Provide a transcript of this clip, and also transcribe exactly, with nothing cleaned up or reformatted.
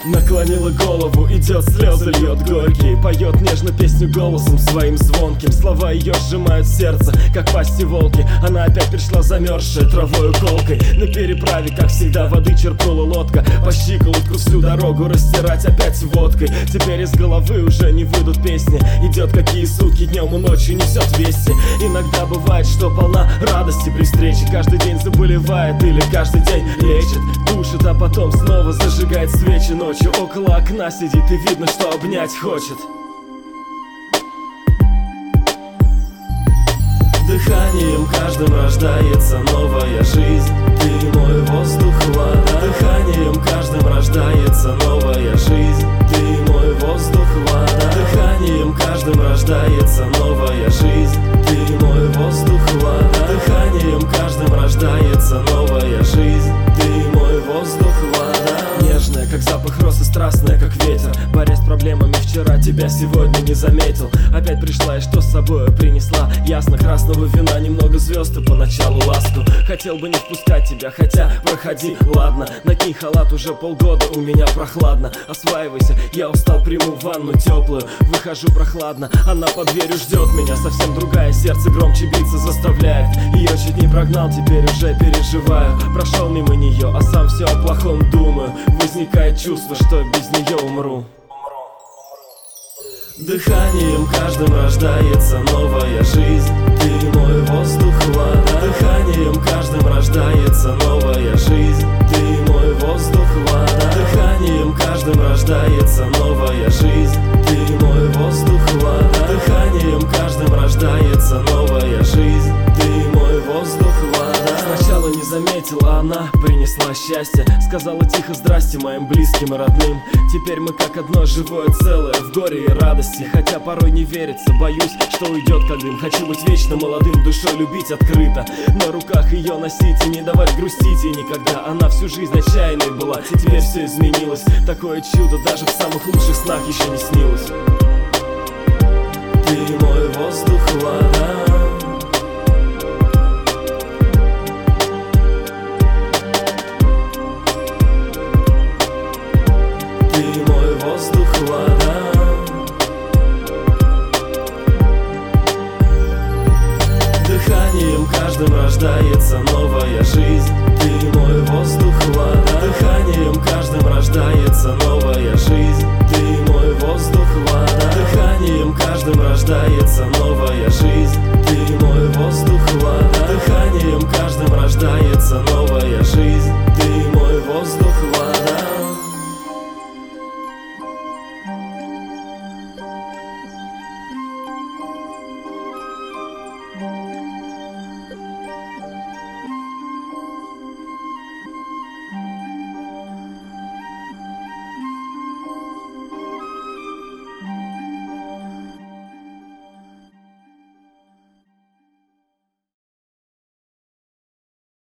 Наклонила голову, идет, слезы льет горькие. Поет нежно песню голосом своим звонким. Слова ее сжимают сердце, как пасти волки. Она опять пришла замерзшая травою колкой. На переправе, как всегда, воды черпнула лодка. По щиколотку всю дорогу растирать опять водкой. Теперь из головы уже не выйдут песни. Идет, какие сутки, днем и ночью несет вести. Иногда бывает, что полна радости при встрече. Каждый день заболевает или каждый день лечит, душит, а потом снова зажигает свечи. Ночью около окна сидит и видно, что обнять хочет. Дыханием каждым рождается новая жизнь. Ты мой воздух, вода. Дыханием каждым рождается новая жизнь. Ты мой воздух, вода. Дыханием каждым рождается новая жизнь. Ты мой воздух, вода. Дыханием каждым рождается новая жизнь. Ты мой воздух, вода. Нежная, как запах роз, и страстная, как ветер. Борясь с проблемами вчера, тебя сегодня не заметил. Опять пришла и что с собой принесла? Ясно, красного вина, немного звезд и поначалу ласку. Хотел бы не впускать тебя, хотя проходи, ладно. Накинь халат, уже полгода у меня прохладно. Осваивайся, я устал, приму ванну теплую. Выхожу прохладно, она под дверью ждет меня. Совсем другая, сердце громче биться заставляет. Ее чуть не прогнал, теперь уже переживаю. Прошел мимо нее, а сам все о плохом думаю. Возникает чувство, что без нее умру. Дыханием каждым рождается новая жизнь. Ты мой воздух, вода. Дыханием каждым рождается новая жизнь. Ты мой воздух, вода. Дыханием каждым рождается новая жизнь. Ты мой воздух, вода. Дыханием каждым рождается новая жизнь. Ты мой воздух, вода. Сначала не заметил, а она принесла счастье. Сказала тихо здрасте моим близким и родным. Теперь мы как одно живое целое, в горе и радости. Хотя порой не верится, боюсь, что уйдет как дым. Хочу быть вечно молодым, душой любить открыто. На руках ее носить и не давать грустить ей никогда. Она всю жизнь отчаянной была, теперь все изменилось. Такое чудо даже в самых лучших снах еще не снилось. Ты мой воздух, вода. Ты мой воздух, вода. Дыханием каждым рождается новая жизнь. Ты мой воздух, вода. Дыханием каждым рождается новая жизнь. Ты мой воздух, вода. Дыханием каждым рождается новая жизнь. Ты мой воздух, вода. Дыханием каждым рождается новая жизнь. Ты мой воздух, вода. Thank you.